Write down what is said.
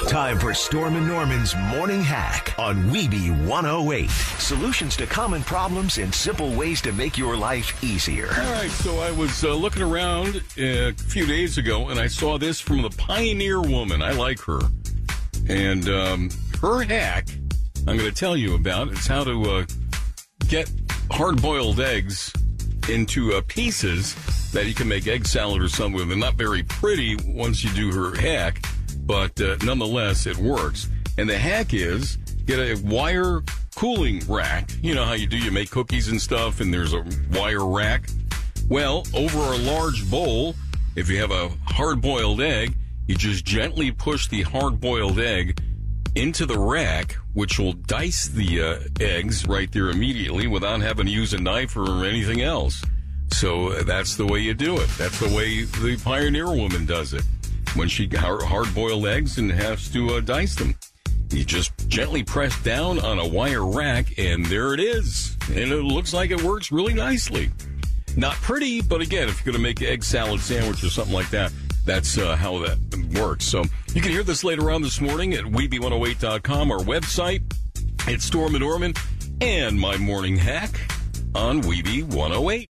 Time for Storm and Norman's Morning Hack on Weeby 108. Solutions to common problems and simple ways to make your life easier. All right, so I was looking around a few days ago, and I saw this from the Pioneer Woman. I like her. And her hack, I'm going to tell you about, is how to get hard-boiled eggs into pieces that you can make egg salad or something with. They're not very pretty once you do her hack, but nonetheless, it works. And the hack is get a wire cooling rack. You know how you make cookies and stuff, and there's a wire rack? Well, over a large bowl, if you have a hard-boiled egg, you just gently push the hard-boiled egg into the rack, which will dice the eggs right there immediately without having to use a knife or anything else. So that's the way you do it. That's the way the Pioneer Woman does it. When she hard-boiled eggs and has to dice them, you just gently press down on a wire rack, and there it is. And it looks like it works really nicely. Not pretty, but again, if you're going to make an egg salad sandwich or something like that, that's how that works. So you can hear this later on this morning at Weeby108.com, our website. It's Storm and Norman and my morning hack on Weeby 108.